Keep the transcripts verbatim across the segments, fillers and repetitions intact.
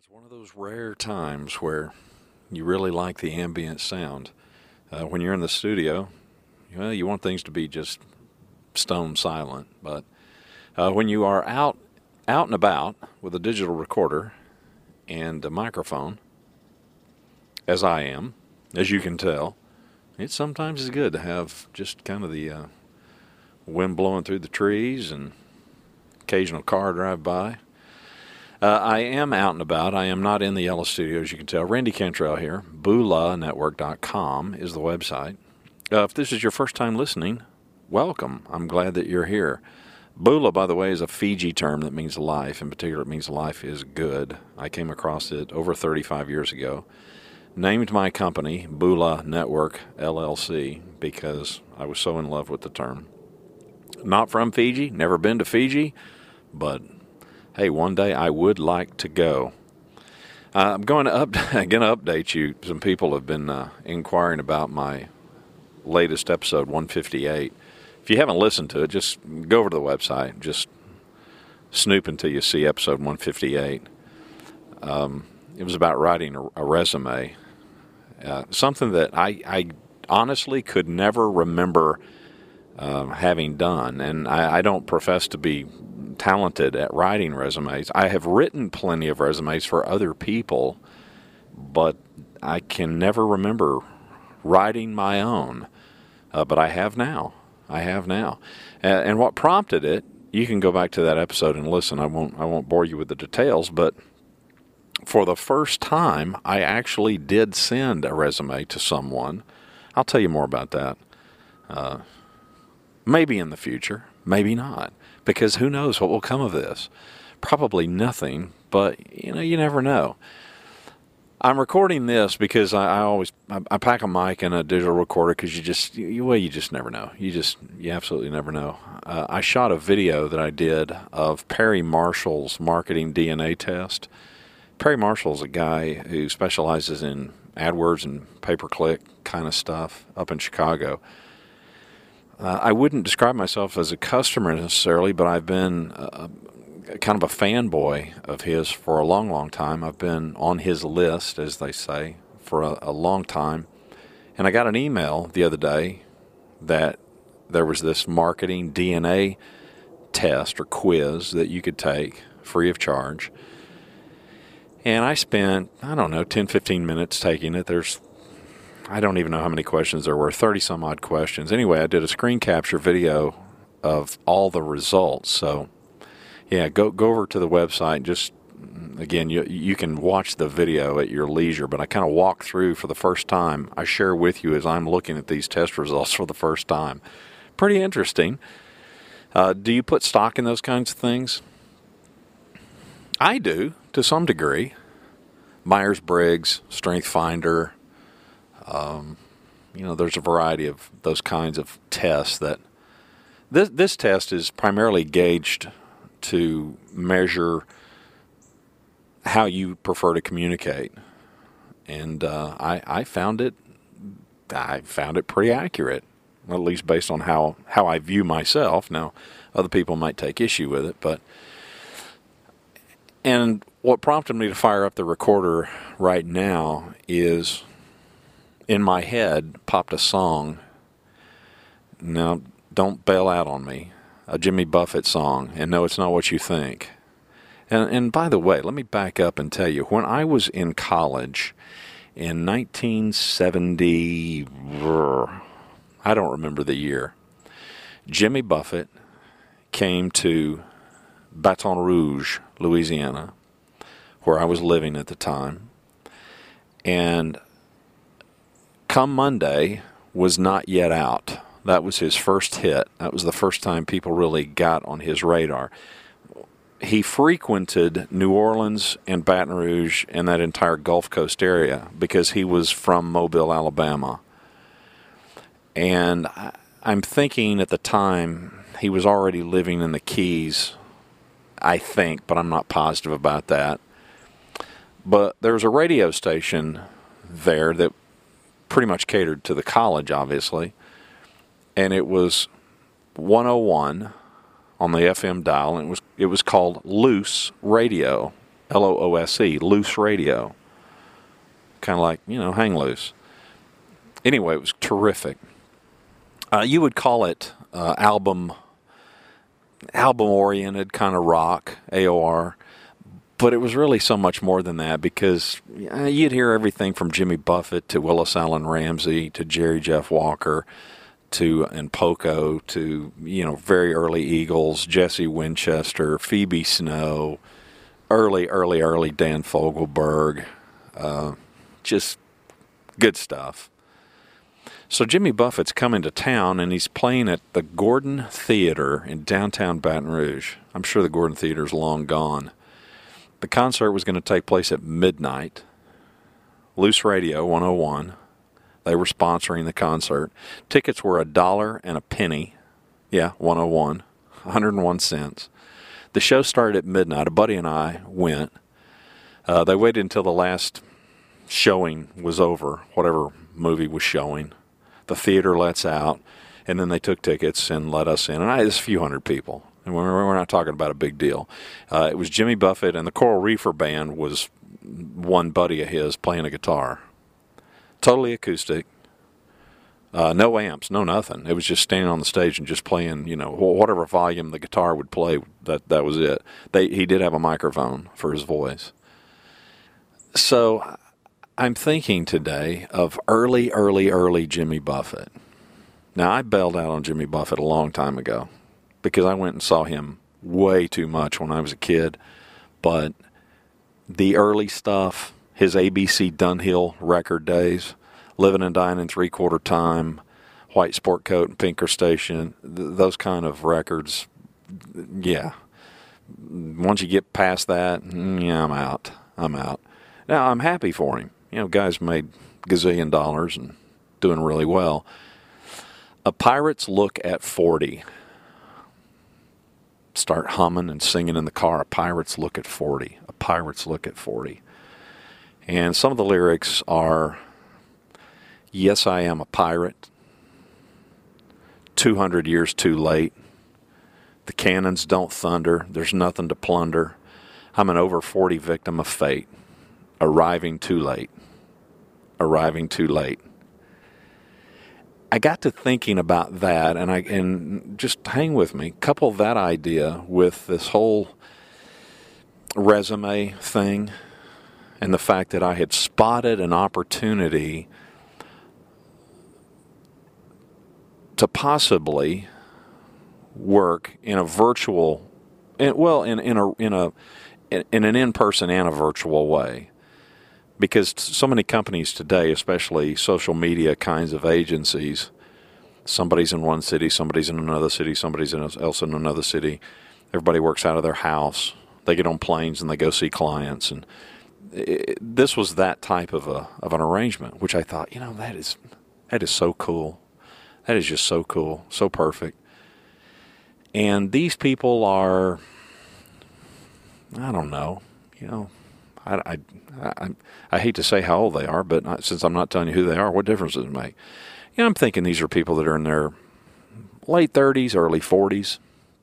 It's one of those rare times where you really like the ambient sound. Uh, when you're in the studio, well, you want things to be just stone silent. But uh, when you are out, out and about with a digital recorder and a microphone, as I am, as you can tell, it sometimes is good to have just kind of the uh, wind blowing through the trees and occasional car drive by. Uh, I am out and about. I am not in the Yellow Studio, as you can tell. Randy Cantrell here. Bula Network dot com is the website. Uh, if this is your first time listening, welcome. I'm glad that you're here. Bula, by the way, is a Fiji term that means life. In particular, it means life is good. I came across it over thirty-five years ago. Named my company Bula Network, L L C, because I was so in love with the term. Not from Fiji, never been to Fiji, but hey, one day I would like to go. Uh, I'm going to up, going to update you. Some people have been uh, inquiring about my latest episode, one fifty-eight. If you haven't listened to it, just go over to the website. Just snoop until you see episode one fifty-eight. Um, it was about writing a, a resume. Uh, something that I, I honestly could never remember uh, having done. And I, I don't profess to be talented at writing resumes. I have written plenty of resumes for other people, but I can never remember writing my own. Uh, but I have now. I have now. Uh, and what prompted it, you can go back to that episode and listen. I won't I won't bore you with the details, but for the first time, I actually did send a resume to someone. I'll tell you more about that. Uh, maybe in the future, maybe not. Because who knows what will come of this? Probably nothing, but you know, you never know. I'm recording this because I, I always I, I pack a mic and a digital recorder because you just you, well you just never know. You just you absolutely never know. Uh, I shot a video that I did of Perry Marshall's marketing D N A test. Perry Marshall's a guy who specializes in AdWords and pay-per-click kind of stuff up in Chicago. Uh, I wouldn't describe myself as a customer necessarily, but I've been uh, kind of a fanboy of his for a long, long time. I've been on his list, as they say, for a, a long time. And I got an email the other day that there was this marketing D N A test or quiz that you could take free of charge. And I spent, I don't know, ten, fifteen minutes taking it. There's I don't even know how many questions there were, thirty some odd questions. Anyway, I did a screen capture video of all the results. So, yeah, go go over to the website. Just, again, you, you can watch the video at your leisure, but I kind of walk through for the first time. I share with you as I'm looking at these test results for the first time. Pretty interesting. Uh, do you put stock in those kinds of things? I do, to some degree. Myers-Briggs, StrengthsFinder. Um, you know, there's a variety of those kinds of tests that this this test is primarily gauged to measure how you prefer to communicate, and uh, I I found it I found it pretty accurate, at least based on how how I view myself. Now, other people might take issue with it, but and what prompted me to fire up the recorder right now is, in my head popped a song. Now, don't bail out on me. A Jimmy Buffett song. And no, it's not what you think. And, and by the way, let me back up and tell you, when I was in college in nineteen seventy, I don't remember the year, Jimmy Buffett came to Baton Rouge, Louisiana, where I was living at the time. And Come Monday was not yet out. That was his first hit. That was the first time people really got on his radar. He frequented New Orleans and Baton Rouge and that entire Gulf Coast area because he was from Mobile, Alabama. And I'm thinking at the time he was already living in the Keys, I think, but I'm not positive about that. But there was a radio station there that pretty much catered to the college, obviously, and it was one oh one on the F M dial, and it was it was called Loose Radio. L O O S E, Loose Radio. Kind of like, you know, hang loose. Anyway, it was terrific. Uh, you would call it uh, album, album-oriented kind of rock, A O R. But it was really so much more than that, because uh, you'd hear everything from Jimmy Buffett to Willis Allen Ramsey to Jerry Jeff Walker to and Poco to, you know, very early Eagles, Jesse Winchester, Phoebe Snow, early, early, early Dan Fogelberg. Uh, just good stuff. So Jimmy Buffett's coming to town, and he's playing at the Gordon Theater in downtown Baton Rouge. I'm sure the Gordon Theater's long gone. The concert was going to take place at midnight. Loose Radio one oh one. They were sponsoring the concert. Tickets were a dollar and a penny. Yeah, one oh one. one hundred one cents. The show started at midnight. A buddy and I went. Uh, they waited until the last showing was over, whatever movie was showing. The theater lets out, and then they took tickets and let us in. And I, it's a few hundred people. And we're, we're not talking about a big deal. Uh, it was Jimmy Buffett, and the Coral Reefer Band was one buddy of his playing a guitar. Totally acoustic. Uh, no amps, no nothing. It was just standing on the stage and just playing, you know, whatever volume the guitar would play, that, that was it. They, he did have a microphone for his voice. So I'm thinking today of early, early, early Jimmy Buffett. Now, I bailed out on Jimmy Buffett a long time ago, because I went and saw him way too much when I was a kid. But the early stuff, his A B C Dunhill record days, Living and Dying in Three-Quarter Time, White Sport Coat and Pinker Station, th- those kind of records, yeah. Once you get past that, yeah, I'm out. I'm out. Now, I'm happy for him. You know, guys made gazillion dollars and doing really well. A Pirate's Look at forty. Start humming and singing in the car. A Pirate's Look at forty. A Pirate's Look at forty. And some of the lyrics are, yes, I am a pirate. two hundred years too late. The cannons don't thunder. There's nothing to plunder. I'm an over forty victim of fate. Arriving too late. Arriving too late. I got to thinking about that, and I and just hang with me. Couple that idea with this whole resume thing, and the fact that I had spotted an opportunity to possibly work in a virtual, in, well, in in a in a in an in-person and a virtual way. Because so many companies today, especially social media kinds of agencies, somebody's in one city, somebody's in another city, somebody's else in another city. Everybody works out of their house. They get on planes and they go see clients. And it, this was that type of a of an arrangement, which I thought, you know, that is that is so cool. That is just so cool, so perfect. And these people are, I don't know, you know. I, I, I, I hate to say how old they are, but not, since I'm not telling you who they are, what difference does it make? You know, I'm thinking these are people that are in their late thirties, early forties,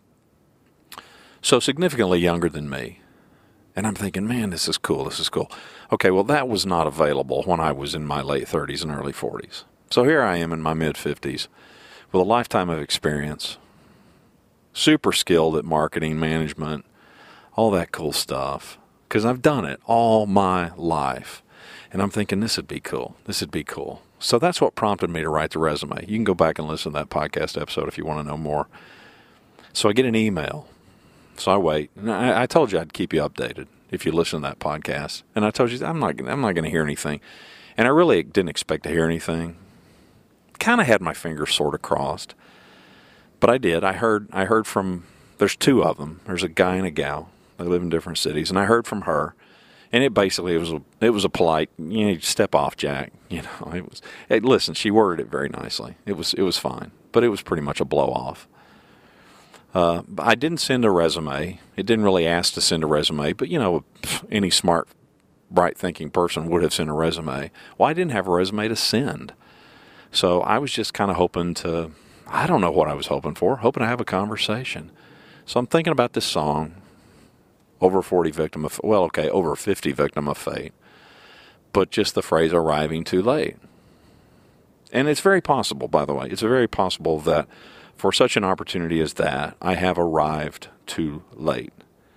so significantly younger than me. And I'm thinking, man, this is cool, this is cool. Okay, well, that was not available when I was in my late thirties and early forties. So here I am in my mid-fifties with a lifetime of experience, super skilled at marketing, management, all that cool stuff. Because I've done it all my life. And I'm thinking, this would be cool. This would be cool. So that's what prompted me to write the resume. You can go back and listen to that podcast episode if you want to know more. So I get an email. So I wait. And I, I told you I'd keep you updated if you listen to that podcast. And I told you, I'm not, I'm not going to hear anything. And I really didn't expect to hear anything. Kind of had my fingers sort of crossed. But I did. I heard, I heard from, there's two of them. There's a guy and a gal. They live in different cities, and I heard from her, and it basically it was a, it was a polite, you know, step off, Jack. You know, it was. Hey, listen, she worded it very nicely. It was it was fine, but it was pretty much a blow off. Uh, I didn't send a resume. It didn't really ask to send a resume, but you know, any smart, bright thinking person would have sent a resume. Well, I didn't have a resume to send, so I was just kind of hoping to. I don't know what I was hoping for. Hoping to have a conversation. So I'm thinking about this song. over forty victim of, well, okay, over fifty victim of fate, but just the phrase arriving too late. And it's very possible, by the way, it's very possible that for such an opportunity as that, I have arrived too late.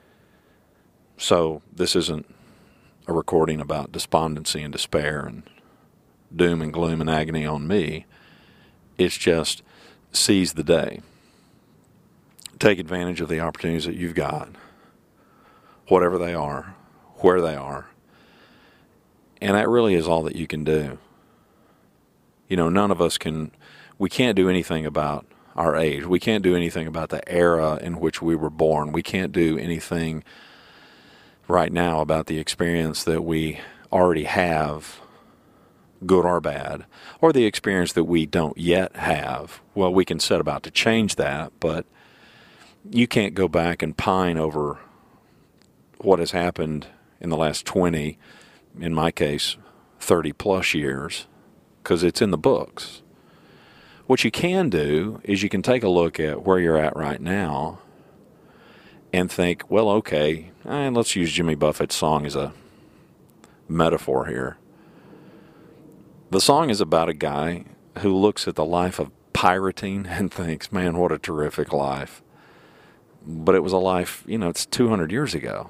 So this isn't a recording about despondency and despair and doom and gloom and agony on me. It's just seize the day. Take advantage of the opportunities that you've got, whatever they are, where they are. And that really is all that you can do. You know, none of us can, we can't do anything about our age. We can't do anything about the era in which we were born. We can't do anything right now about the experience that we already have, good or bad, or the experience that we don't yet have. Well, we can set about to change that, but you can't go back and pine over what has happened in the last twenty, in my case, thirty plus years, because it's in the books. What you can do is you can take a look at where you're at right now and think, well, okay, and let's use Jimmy Buffett's song as a metaphor here. The song is about a guy who looks at the life of pirating and thinks, man, what a terrific life. But it was a life, you know, it's two hundred years ago.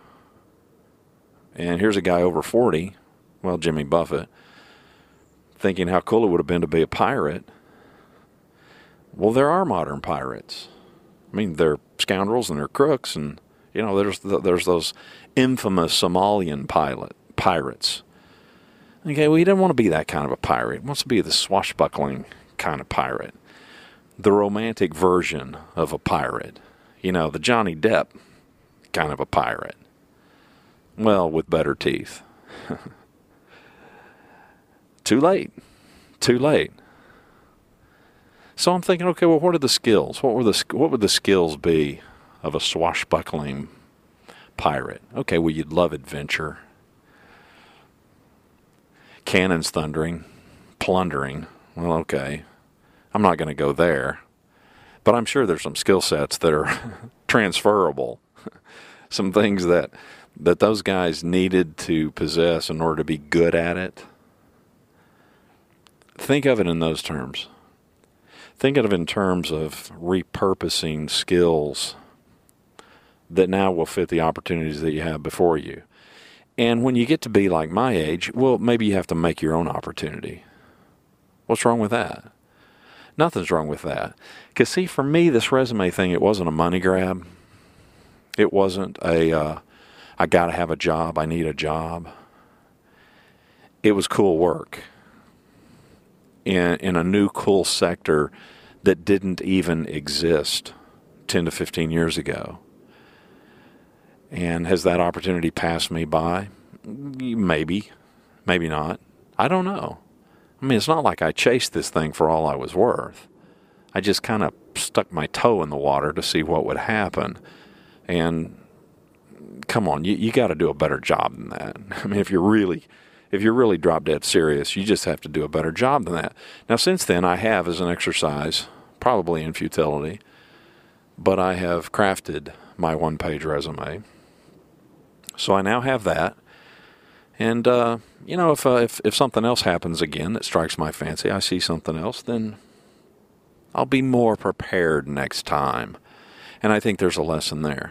And here's a guy over forty, well, Jimmy Buffett, thinking how cool it would have been to be a pirate. Well, there are modern pirates. I mean, they're scoundrels and they're crooks, and, you know, there's there's those infamous Somalian pilot pirates. Okay, well, he didn't want to be that kind of a pirate. He wants to be the swashbuckling kind of pirate. The romantic version of a pirate. You know, the Johnny Depp kind of a pirate. Well, with better teeth. Too late. Too late. So I'm thinking, okay, well, what are the skills? What were the what would the skills be of a swashbuckling pirate? Okay, well, you'd love adventure. Cannons thundering, plundering. Well, okay, I'm not going to go there. But I'm sure there's some skill sets that are transferable. Some things that that those guys needed to possess in order to be good at it. Think of it in those terms. Think of it in terms of repurposing skills that now will fit the opportunities that you have before you. And when you get to be like my age, well, maybe you have to make your own opportunity. What's wrong with that? Nothing's wrong with that. Because, see, for me, this resume thing, it wasn't a money grab. It wasn't a, uh, I got to have a job, I need a job. It was cool work in, in a new cool sector that didn't even exist ten to fifteen years ago. And has that opportunity passed me by? Maybe. Maybe not. I don't know. I mean, it's not like I chased this thing for all I was worth. I just kind of stuck my toe in the water to see what would happen. And come on, you, you got to do a better job than that. I mean, if you're really, if you're really drop dead serious, you just have to do a better job than that. Now, since then, I have, as an exercise, probably in futility, but I have crafted my one-page resume. So I now have that. And, uh, you know, if, uh, if if something else happens again that strikes my fancy, I see something else, then I'll be more prepared next time. And I think there's a lesson there.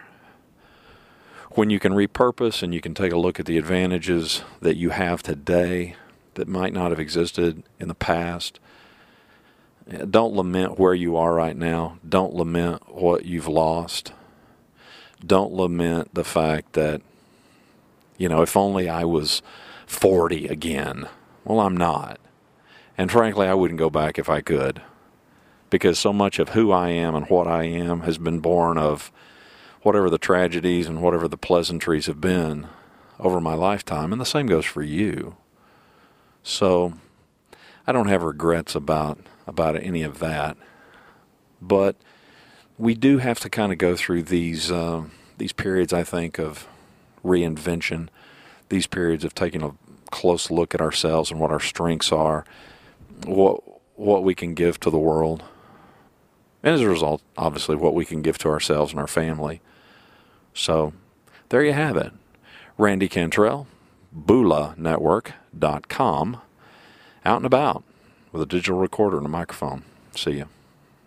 When you can repurpose and you can take a look at the advantages that you have today that might not have existed in the past, don't lament where you are right now. Don't lament what you've lost. Don't lament the fact that, you know, if only I was forty again. Well, I'm not. And frankly, I wouldn't go back if I could. Because so much of who I am and what I am has been born of whatever the tragedies and whatever the pleasantries have been over my lifetime. And the same goes for you. So I don't have regrets about, about any of that. But we do have to kind of go through these uh, these periods, I think, of reinvention, these periods of taking a close look at ourselves and what our strengths are, what what we can give to the world, and as a result, obviously, what we can give to ourselves and our family. So there you have it. Randy Cantrell, Bula Network dot com, out and about with a digital recorder and a microphone. See you.